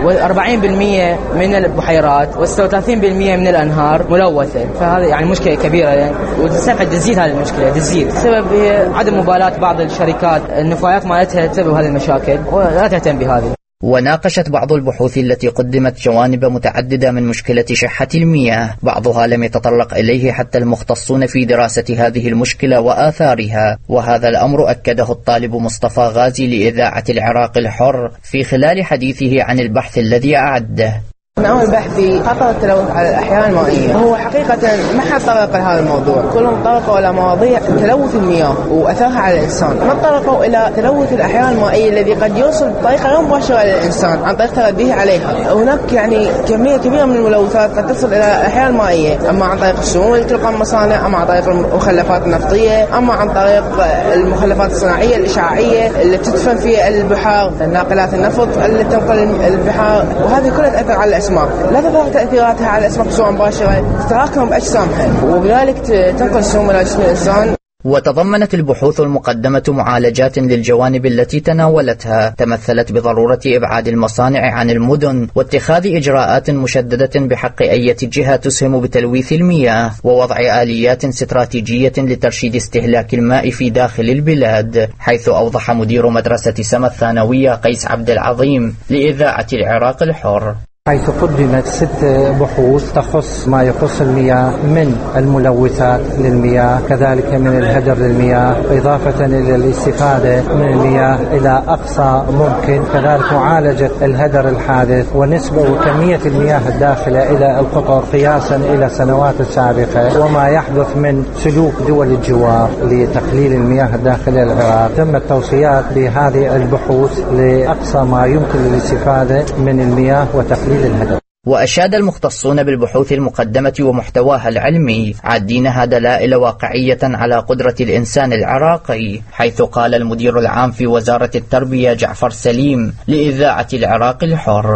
و40% من البحيرات و36% من الأنهار ملوثة، فهذا يعني مشكلة كبيرة يعني، وتستبعد تزيد هذه المشكلة تزيد. السبب هي عدم مبالاة بعض الشركات، النفايات مالتها تسبب هذه المشاكل ولا تهتم بهذه. وناقشت بعض البحوث التي قدمت جوانب متعددة من مشكلة شحة المياه، بعضها لم يتطرق إليه حتى المختصون في دراسة هذه المشكلة وآثارها، وهذا الأمر أكده الطالب مصطفى غازي لإذاعة العراق الحر في خلال حديثه عن البحث الذي أعده. نعمل بحث في خطر التلوث على الأحياء المائية. هو حقيقة ما حد طرق لهذا الموضوع، كلهم طرقوا إلى مواضيع تلوث المياه وأثرها على الإنسان، ما طرقوا إلى تلوث الأحياء المائية الذي قد يوصل بطريقة غير مباشرة للإنسان عن طريق تغذيه عليها. هناك يعني كمية كبيرة من الملوثات قد تصل إلى الأحياء المائية، أما عن طريق السموم التي تلقى من المصانع، أما عن طريق المخلفات النفطية، أما عن طريق المخلفات الصناعية الإشعاعية التي تدفن في البحار، ناقلات النفط التي تنقل البحار، وهذه كلها تأثر على الأسماك. لا تظهر تأثيراتها على الأسماك بصورة مباشرة، تتراكم بأجسامها وبذلك تنقل السموم إلى جسم الإنسان. وتضمنت البحوث المقدمة معالجات للجوانب التي تناولتها، تمثلت بضرورة إبعاد المصانع عن المدن واتخاذ إجراءات مشددة بحق أي جهة تسهم بتلويث المياه، ووضع آليات استراتيجية لترشيد استهلاك الماء في داخل البلاد، حيث أوضح مدير مدرسة سما الثانوية قيس عبد العظيم لإذاعة العراق الحر. حيث قدمت 6 بحوث تخص ما يخص المياه من الملوثات للمياه، كذلك من الهدر للمياه، إضافة إلى الاستفادة من المياه إلى أقصى ممكن، كذلك معالجة الهدر الحادث ونسبة وكمية المياه الداخلة إلى القطر قياسا إلى السنوات السابقة، وما يحدث من سلوك دول الجوار لتقليل المياه الداخلية للعراق. تم التوصيات بهذه البحوث لأقصى ما يمكن للاستفادة من المياه وتقليل الهدر. وأشاد المختصون بالبحوث المقدمة ومحتواها العلمي عدينها دلائل واقعية على قدرة الإنسان العراقي، حيث قال المدير العام في وزارة التربية جعفر سليم لإذاعة العراق الحر.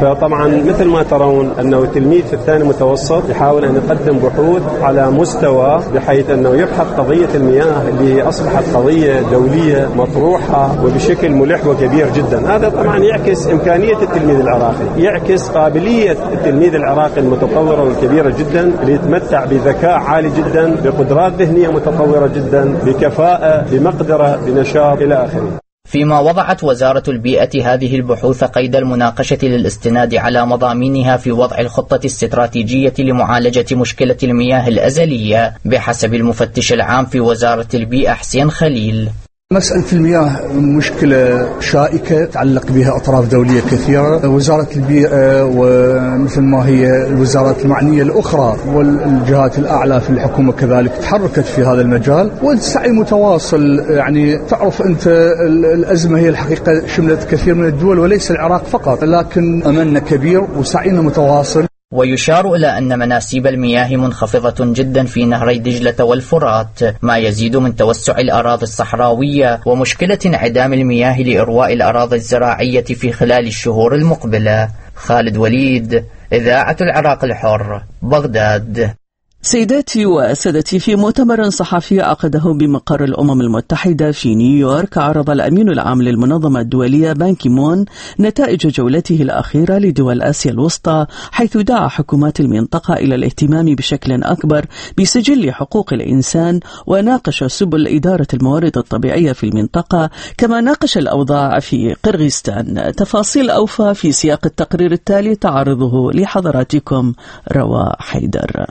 فطبعا مثل ما ترون أنه التلميذ في الثاني متوسط يحاول أن يقدم بحوث على مستوى بحيث أنه يبحث قضية المياه اللي أصبحت قضية دولية مطروحة وبشكل ملح وكبير جدا. هذا طبعا يعكس إمكانية التلميذ العراقي، يعكس قابلية التلميذ العراقي المتطورة والكبيرة جدا اللي يتمتع بذكاء عالي جدا، بقدرات ذهنية متطورة جدا، بكفاءة، بمقدرة، بنشاط إلى آخره. فيما وضعت وزارة البيئة هذه البحوث قيد المناقشة للاستناد على مضامينها في وضع الخطة الاستراتيجية لمعالجة مشكلة المياه الأزلية بحسب المفتش العام في وزارة البيئة حسين خليل. مسألة المياه مشكلة شائكة تعلق بها أطراف دولية كثيرة. وزارة البيئة ومثل ما هي الوزارات المعنية الأخرى والجهات الأعلى في الحكومة كذلك تحركت في هذا المجال، والسعي متواصل. يعني تعرف أنت الأزمة هي الحقيقة شملت كثير من الدول وليس العراق فقط، لكن أملنا كبير وسعينا متواصل. ويشار إلى أن مناسيب المياه منخفضة جدا في نهري دجلة والفرات، ما يزيد من توسع الأراضي الصحراوية ومشكلة انعدام المياه لإرواء الأراضي الزراعية في خلال الشهور المقبلة. خالد وليد، إذاعة العراق الحر، بغداد. سيداتي وسادتي، في مؤتمر صحفي عقده بمقر الأمم المتحدة في نيويورك، عرض الأمين العام للمنظمة الدولية بان كي مون نتائج جولته الأخيرة لدول آسيا الوسطى، حيث دعا حكومات المنطقة إلى الاهتمام بشكل أكبر بسجل حقوق الإنسان، وناقش سبل إدارة الموارد الطبيعية في المنطقة، كما ناقش الأوضاع في قرغيزستان. تفاصيل أوفى في سياق التقرير التالي تعرضه لحضراتكم روا حيدر.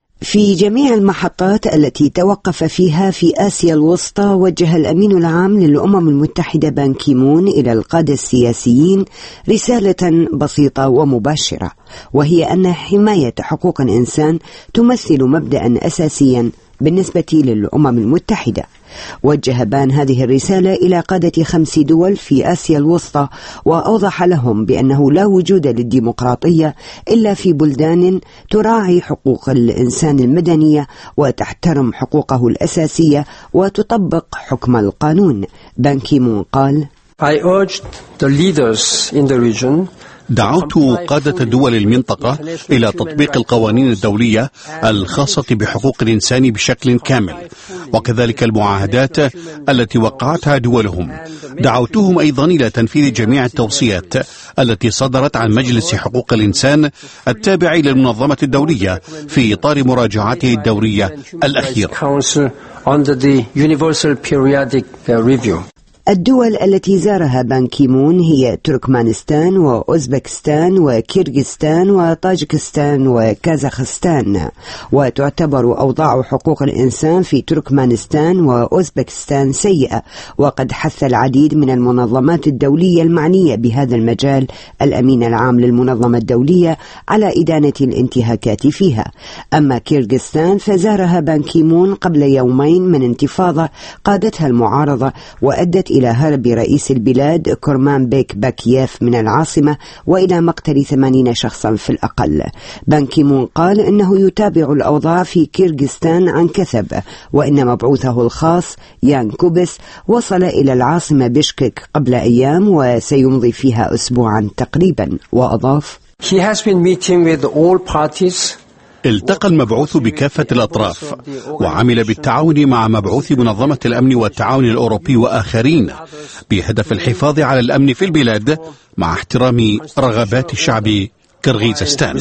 في جميع المحطات التي توقف فيها في آسيا الوسطى، وجه الأمين العام للأمم المتحدة بان كي مون إلى القادة السياسيين رسالة بسيطة ومباشرة، وهي أن حماية حقوق الإنسان تمثل مبدأ أساسيا بالنسبة للأمم المتحدة. وجه بان هذه الرسالة إلى قادة 5 دول في آسيا الوسطى، وأوضح لهم بأنه لا وجود للديمقراطية إلا في بلدان تراعي حقوق الإنسان المدنية وتحترم حقوقه الأساسية وتطبق حكم القانون. بان كي مون قال: I urged the leaders in the region دعوت قادة دول المنطقة إلى تطبيق القوانين الدولية الخاصة بحقوق الإنسان بشكل كامل، وكذلك المعاهدات التي وقعتها دولهم. دعوتهم أيضا إلى تنفيذ جميع التوصيات التي صدرت عن مجلس حقوق الإنسان التابع للمنظمة الدولية في إطار مراجعته الدورية الأخيرة. الدول التي زارها بان كي مون هي تركمانستان وأوزبكستان وكيرغستان وطاجكستان وكازاخستان، وتعتبر أوضاع حقوق الإنسان في تركمانستان وأوزبكستان سيئة، وقد حث العديد من المنظمات الدولية المعنية بهذا المجال الأمين العام للمنظمة الدولية على إدانة الانتهاكات فيها. أما كيرغستان فزارها بان كي مون قبل يومين من انتفاضة قادتها المعارضة، وأدت إلى هرب رئيس البلاد كورمان بيك باكييف من العاصمة وإلى مقتل 80 شخصا في الأقل. بان كي مون قال إنه يتابع الأوضاع في كيرغستان عن كثب، وإن مبعوثه الخاص يان كوبس وصل إلى العاصمة بشكك قبل أيام وسيمضي فيها أسبوعا تقريبا. وأضاف: He has been meeting with all parties. التقى المبعوث بكافة الأطراف، وعمل بالتعاون مع مبعوث منظمة الأمن والتعاون الأوروبي وآخرين بهدف الحفاظ على الأمن في البلاد مع احترام رغبات الشعب كرغيزستان.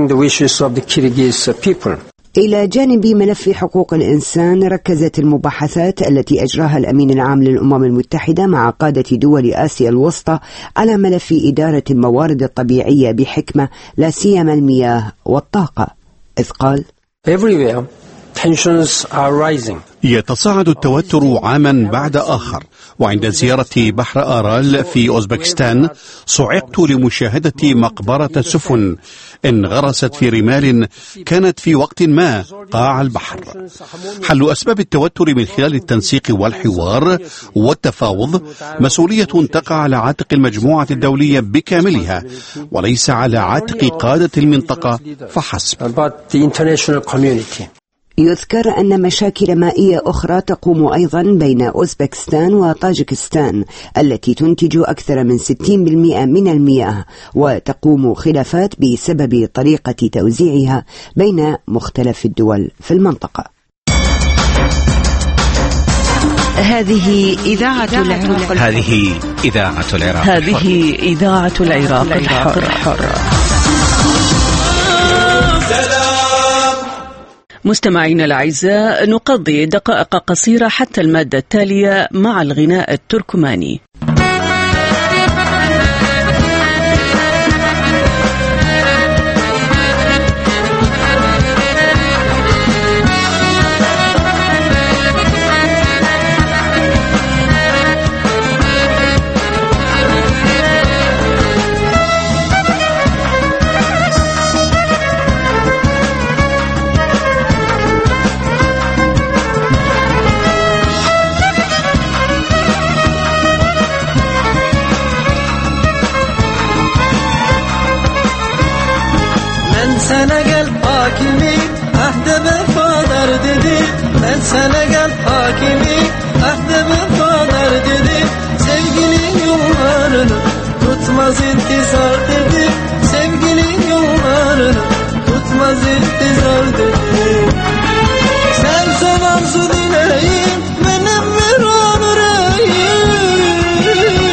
إلى جانب ملف حقوق الإنسان، ركزت المباحثات التي أجراها الأمين العام للأمم المتحدة مع قادة دول آسيا الوسطى على ملف إدارة الموارد الطبيعية بحكمة، لا سيما المياه والطاقة، إذ قال: Everywhere tensions are rising. يتصاعد التوتر عاما بعد آخر، وعند زيارة بحر آرال في أوزبكستان صعقت لمشاهدة مقبرة سفن انغرست في رمال كانت في وقت ما قاع البحر. حل أسباب التوتر من خلال التنسيق والحوار والتفاوض مسؤولية تقع على عاتق المجموعة الدولية بكاملها، وليس على عاتق قادة المنطقة فحسب. يذكر أن مشاكل مائية أخرى تقوم أيضا بين أوزبكستان وطاجكستان التي تنتج أكثر من 60% من المياه، وتقوم خلافات بسبب طريقة توزيعها بين مختلف الدول في المنطقة. هذه إذاعة العراق. هذه إذاعة العراق. هذه إذاعة العراق الحر. مستمعينا الأعزاء، نقضي دقائق قصيرة حتى المادة التالية مع الغناء التركماني. Sana gel hakimi ahde vefadar dedi. Ben sana gel hakimi ahde vefadar dedi. Sevgilin yollarını tutmaz intizar dedi. Sevgilin yollarını tutmaz intizar dedi. Sen arzu dileyin benim viran yüreğim.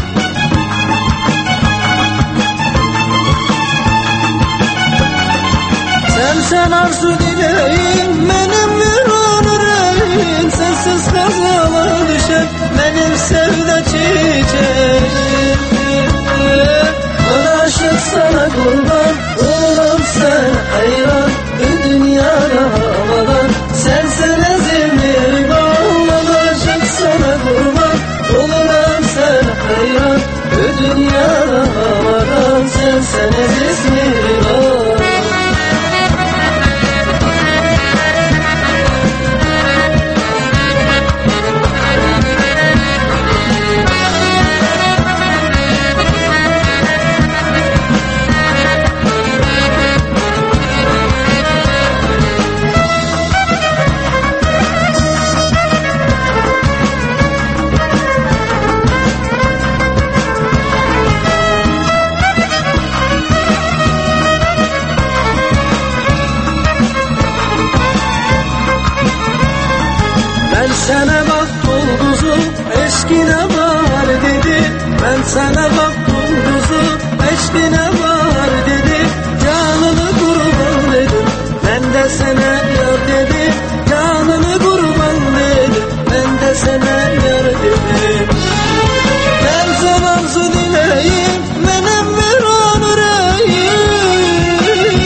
Sen arzu dileyin benim viran yüreğim. Sensiz kazana düşer benim sevda çiçeğim. Bana aşık sana kurban olurum sen hayran. Bu dünyada havadan sen ezimli bağ. Bana aşık sana kurban olurum sen hayran. Bu dünyada havadan sen ezimli bağ. Sana bak bulduzu eşkine var dedi. Ben sana bak bulduzu eşkine var dedi. Canını kurban dedim ben de sana yar dedim. Canını kurban dedim ben de sana yar dedim. Ben sana arzu dileyim benim viran yüreğim.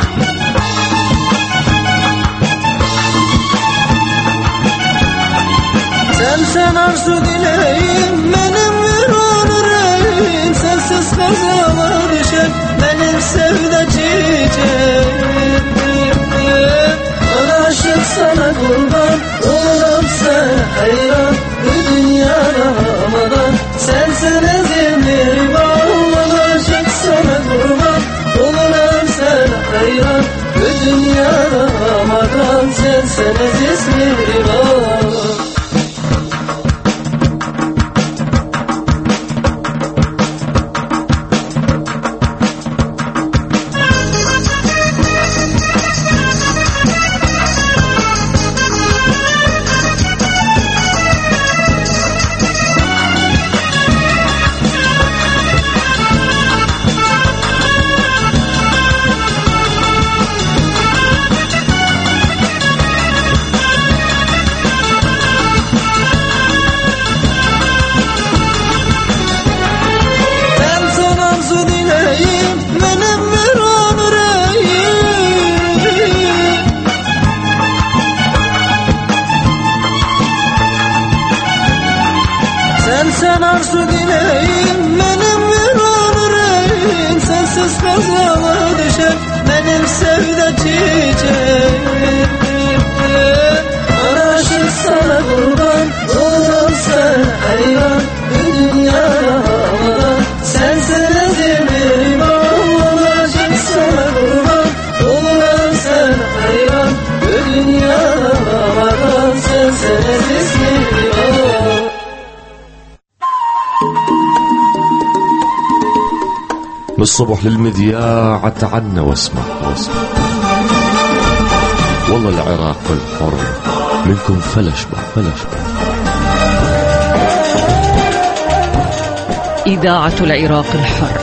Sen arzu dileyin benim viran yüreğim. Sensiz kazana düşer benim sevda çiçeğim. Bana aşık sana kurban olurum sen hayran. Bu dünyada havadan sen ezimli bağ. Bana aşık sana kurban olurum sen hayran. Bu dünyada havadan sen ezimli bağ. Sen arzu dileyin benim viran yüreğim. Sensiz kazana düşer benim sevda çiçeğim. Bana aşık sana kurban olurum sen hayran. Bu dünyada havadan sen ezimli bağ. Bana aşık sana kurban olurum sen hayran. Bu dünyada من الصبح للمذياع تعنا واسمع. والله العراق الحر منكم فلشبع. إذاعة العراق الحر.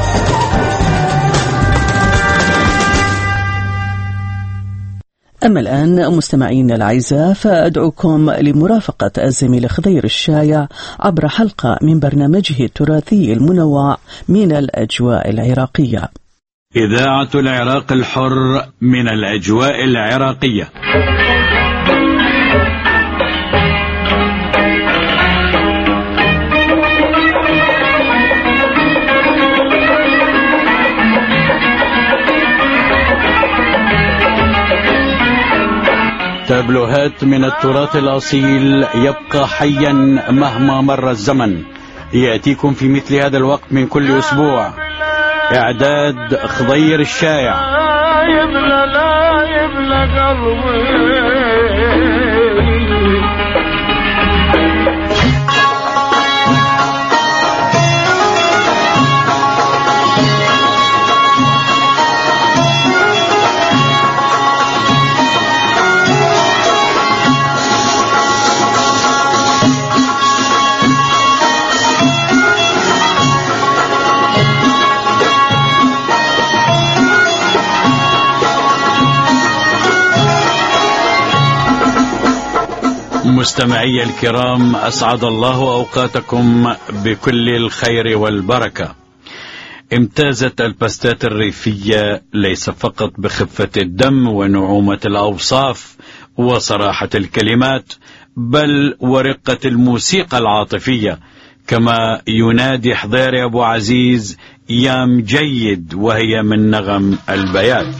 أما الآن مستمعين الأعزاء، فأدعوكم لمرافقة الزميل خضير الشايع عبر حلقة من برنامجه التراثي المنوع من الأجواء العراقية. إذاعة العراق الحر من الأجواء العراقية. تابلوهات من التراث الأصيل يبقى حيا مهما مر الزمن، يأتيكم في مثل هذا الوقت من كل أسبوع. إعداد خضير الشايع. لا يبلى قلبي. مستمعي الكرام، أسعد الله أوقاتكم بكل الخير والبركة. امتازت الباستات الريفية ليس فقط بخفة الدم ونعومة الأوصاف وصراحة الكلمات، بل ورقة الموسيقى العاطفية، كما ينادي حضير أبو عزيز يام جيد، وهي من نغم البيات.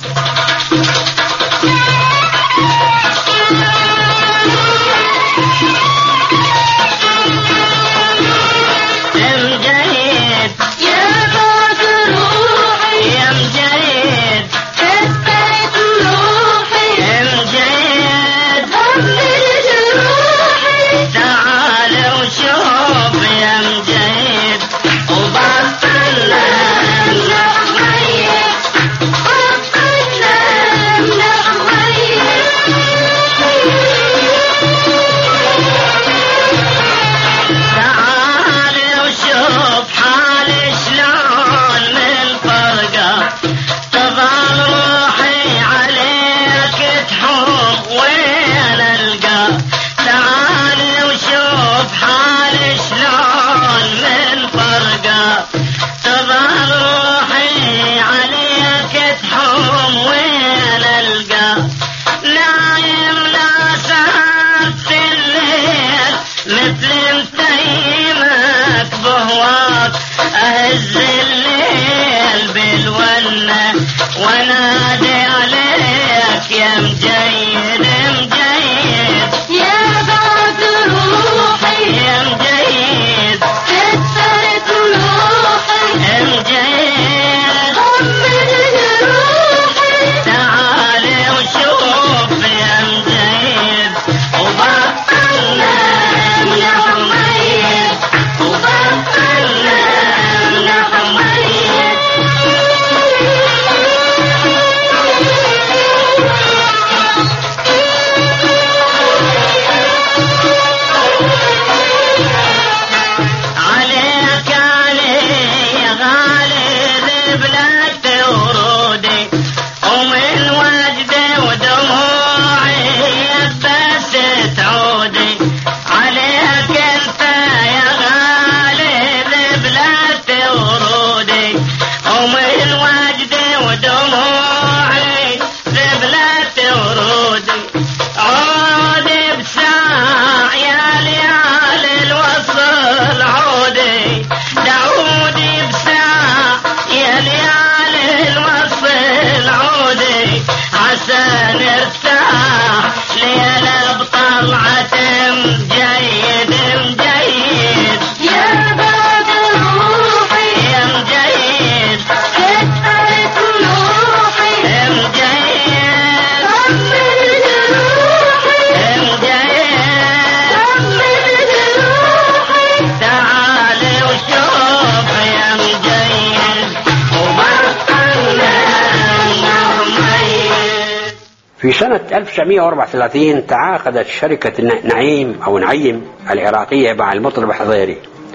في سنة 1934 تعاقدت شركة نعيم أو نعيم العراقية مع المطرب حضيري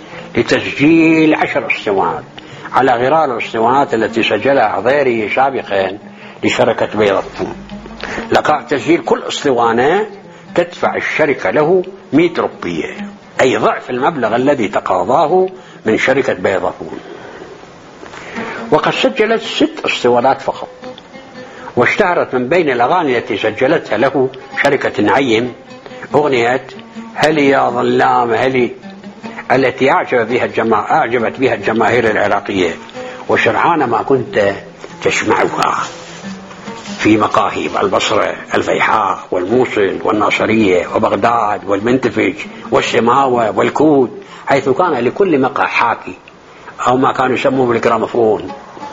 لتسجيل 10 اسطوانات على غرار الاسطوانات التي سجلها حضيري سابقا لشركة بيضافون. لقاء تسجيل كل اسطوانة تدفع الشركة له 100 روبية، أي ضعف المبلغ الذي تقاضاه من شركة بيضافون. وقد سجلت 6 اسطوانات فقط، واشتهرت من بين الأغاني التي سجلتها له شركة النعيم أغنية هلي يا ظلام هلي، التي أعجبت بها الجماهير العراقية، وسرعان ما كنت تسمعها في مقاهي البصرة الفيحاء والموصل والناصرية وبغداد والمنتفج والسماوة والكود، حيث كان لكل مقهى حاكي أو ما كانوا يسموه بالجراموفون.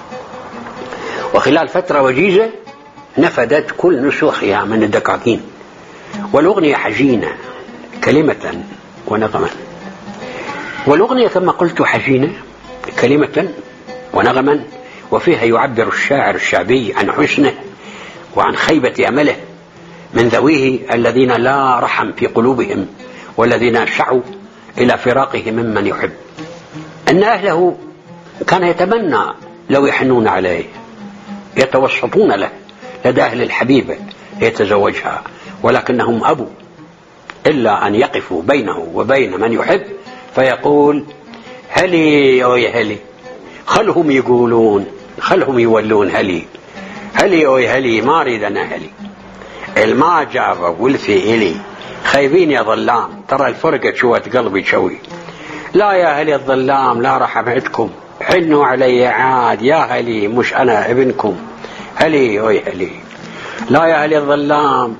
وخلال فترة وجيزة نفدت كل نسخها من الدكاكين، والأغنية حزينة كلمة ونغما. والأغنية كما قلت حزينة كلمة ونغما، وفيها يعبر الشاعر الشعبي عن حزنه وعن خيبة أمله من ذويه الذين لا رحم في قلوبهم، والذين سعوا إلى فراقه ممن يحب. أن أهله كان يتمنى لو يحنون عليه، يتوسطون له لدى أهل الحبيبة ليتزوجها، ولكنهم أبوا إلا أن يقفوا بينه وبين من يحب، فيقول هلي يا هلي، خلهم يقولون، خلهم يولون هلي هلي أوي هلي، ما أريد أنا هلي، الما جابه ولفي إلي، خايبين يا ظلام ترى الفرقة شوت قلبي شوي، لا يا هلي الظلام لا راح أبعدكم، حنوا علي عاد يا هلي مش أنا ابنكم، هلي أوي هلي، لا يا هلي الظلام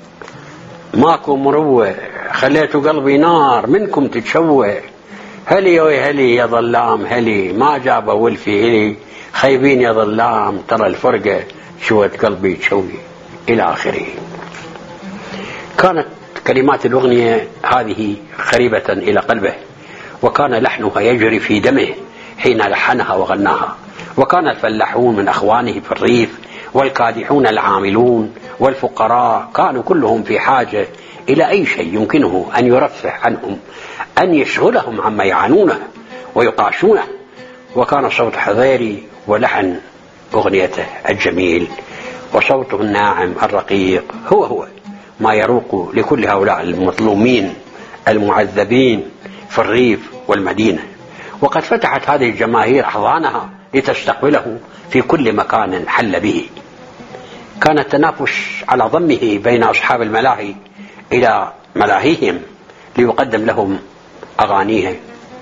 ماكو مروة، خليتوا قلبي نار منكم تتشوه، هلي أوي هلي يا ظلام هلي، ما جابه ولفي إلي، خايبين يا ظلام ترى الفرقة شوت قلبي تشوي، إلى آخره. كانت كلمات الأغنية هذه قريبة إلى قلبه، وكان لحنها يجري في دمه حين لحنها وغناها. وكان الفلاحون من أخوانه في الريف والكادحون العاملون والفقراء كانوا كلهم في حاجة إلى أي شيء يمكنه أن يرفه عنهم، أن يشغلهم عما يعانونه ويقاشونه. وكان صوت حضيري ولحن أغنيته الجميل وصوته الناعم الرقيق هو ما يروق لكل هؤلاء المظلومين المعذبين في الريف والمدينة. وقد فتحت هذه الجماهير أحضانها لتستقبله في كل مكان حل به. كان التنافس على ضمه بين أصحاب الملاهي إلى ملاهيهم ليقدم لهم أغانيه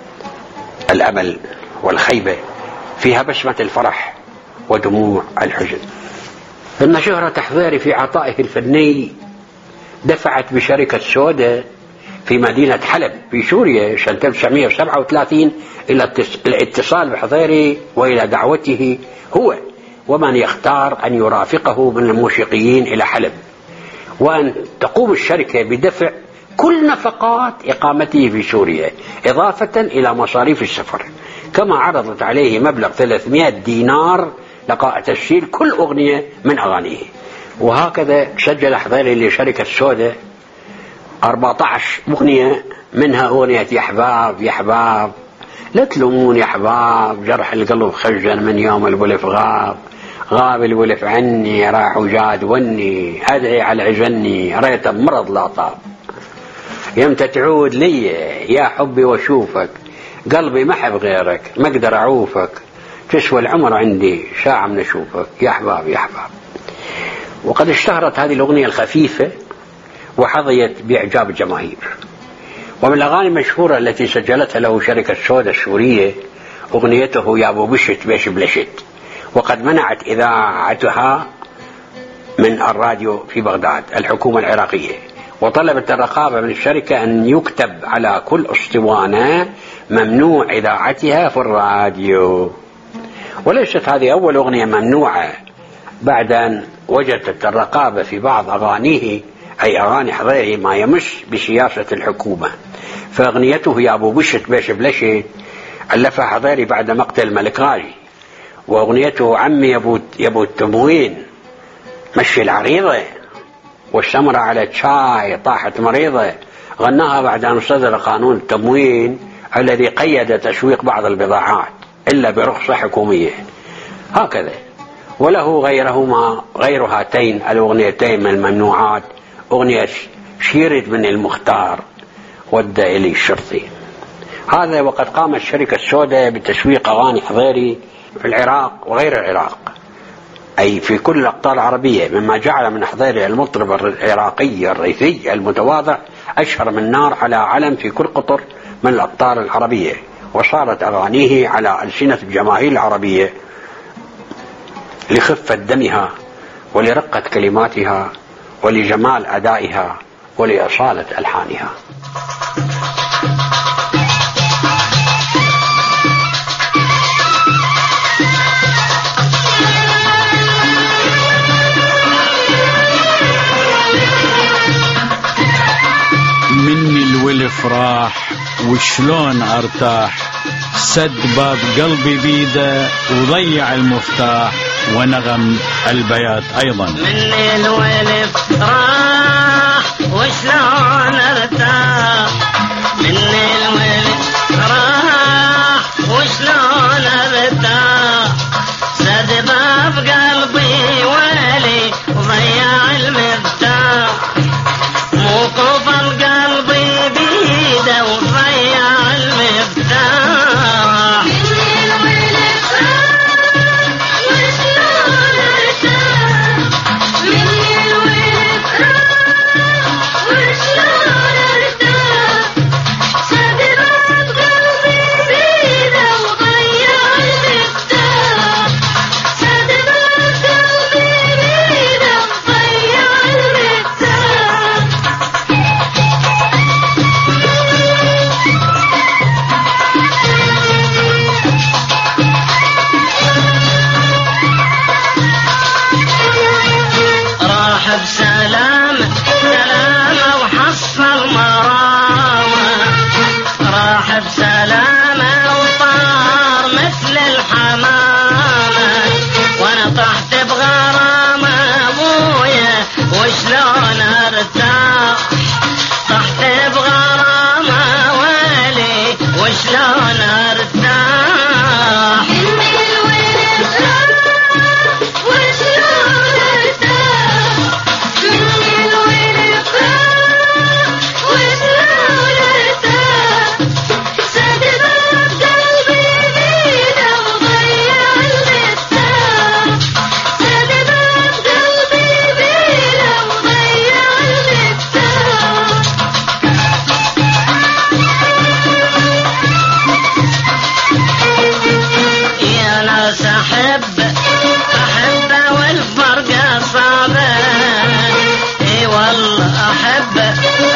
الأمل والخيبة فيها بسمة الفرح ودموع الحزن. إن شهرة حضيري في عطائه الفني دفعت بشركة سودا في مدينة حلب في سوريا سنة 1937 إلى الاتصال بحضيري وإلى دعوته هو ومن يختار أن يرافقه من الموسيقيين إلى حلب، وأن تقوم الشركة بدفع كل نفقات إقامته في سوريا إضافة إلى مصاريف السفر، كما عرضت عليه مبلغ 300 دينار لقاء تسجيل كل أغنية من أغانيه. وهكذا سجل حضيري لشركة سودا 14 أغنية، منها أغنية يا حباب يا حباب، لا تلومون يا حباب، جرح القلب خجل من يوم الولف غاب، غاب الولف عني راح وجاد وني، أدعي على عجني ريت مرض لا طاب، يمتى تعود لي يا حبي واشوفك، قلبي ما حب غيرك ما اقدر اعوفك، تسوى العمر عندي ساعة من اشوفك يا حباب يا حباب. وقد اشتهرت هذه الأغنية الخفيفة وحظيت بإعجاب الجماهير. ومن الأغاني المشهورة التي سجلتها له شركة سودا السورية أغنيته يا أبو بشت بيش بلشت، وقد منعت إذاعتها من الراديو في بغداد الحكومة العراقية، وطلبت الرقابة من الشركة أن يكتب على كل أسطوانة ممنوع إذاعتها في الراديو. وليست هذه أول أغنية ممنوعة، بعد أن وجدت الرقابة في بعض أغانيه أي أغاني حضيري ما يمس بسياسة الحكومة. فأغنيته يا أبو بشت بيش بلشت ألفها حضيري بعد مقتل الملك غازي، وأغنيته عمي يا أبو التموين مشي العريضة والسمرة على شاي طاحت مريضة غناها بعد أن صدر قانون التموين الذي قيد تسويق بعض البضاعات إلا برخصة حكومية. هكذا. وله غير هاتين الأغنيتين من الممنوعات أغنية شيرد من المختار ودى إلي الشرطي. هذا وقد قامت الشركة السوداء بتسويق أغاني حضيري في العراق وغير العراق، أي في كل الأقطار العربية، مما جعل من حضيري المطرب العراقي الريثي المتواضع أشهر من نار على علم في كل قطر من الأقطار العربية، وصارت أغانيه على ألسنة الجماهير العربية لخفة دمها ولرقة كلماتها ولجمال أدائها ولأصالة ألحانها. مني الولف راح وشلون ارتاح، سد باب قلبي بيده وضيع المفتاح، ونغم البيات ايضا. مني الولف راح وشلون ارتاح، مني الولف راح وشلون ارتاح، سد باب قلبي ولي وضيع المفتاح، موقف القلب بيده وضيع المفتاح. مني الولف راح وشلون ارتاح، مني الولف راح وشلون ارتاح، سد باب قلبي بيده وضيع المفتاح، سد باب قلبي بيده وضيع المفتاح. راح بسلامة سلامة وحصل مرامة، راح بسلامة وطار مثل الحمامة، وانا طحت بغرامة ابويا وشلون ارتاح، طحت بغرامة ولي وشلون ارتاح. مني الولف راح وشلون ارتاح، مني الولف راح وشلون ارتاح، سد باب قلبي بيده وضيع المفتاح، سد باب قلبي بيده وضيع المفتاح. يا ناس أحبه والفرقة صعبة، اي والله أحبه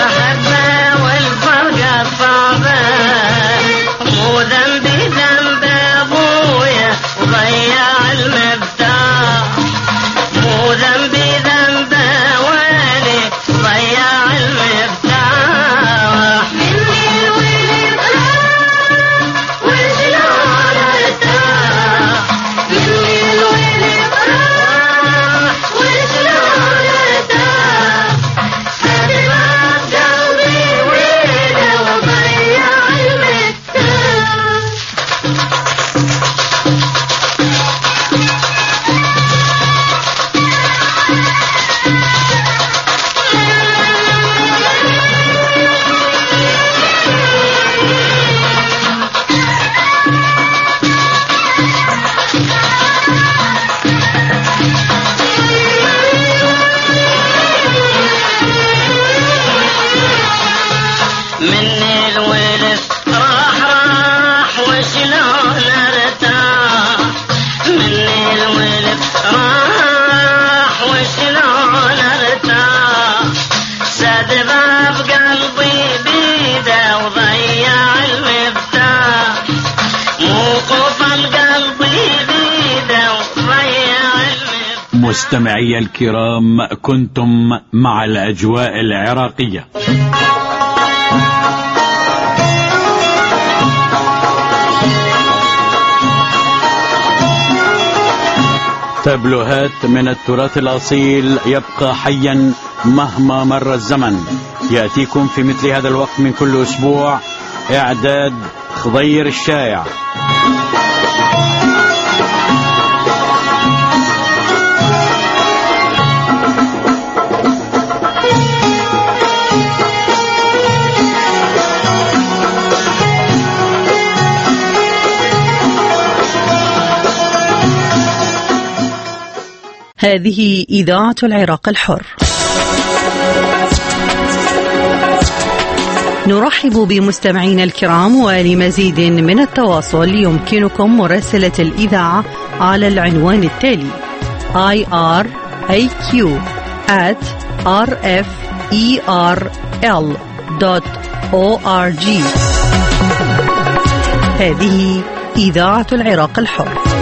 والفرقة صعبة، مو ذنبي ذنب أبويا وضيع المفتاح، مو ذنبي ذنب ولي وضيع المفتاح. مني الولف راح وشلون ارتاح، مني الولف راح وشلون ارتاح، سد باب قلبي ويله وضيع المفتاح. مني الولف راح وشلون ارتاح، مني الولف راح وشلون ارتاح، سد باب قلبي بيده وضيع المفتاح، موقف القلب بيده وضيع المفتاح. مستمعي الكرام، كنتم مع الأجواء العراقية. تابلوهات من التراث الأصيل يبقى حيا مهما مر الزمن. يأتيكم في مثل هذا الوقت من كل أسبوع إعداد خضير الشايع. هذه إذاعة العراق الحر. نرحب بمستمعينا الكرام، ولمزيد من التواصل يمكنكم مراسلة الإذاعة على العنوان التالي: iraq@rferl.org. هذه إذاعة العراق الحر.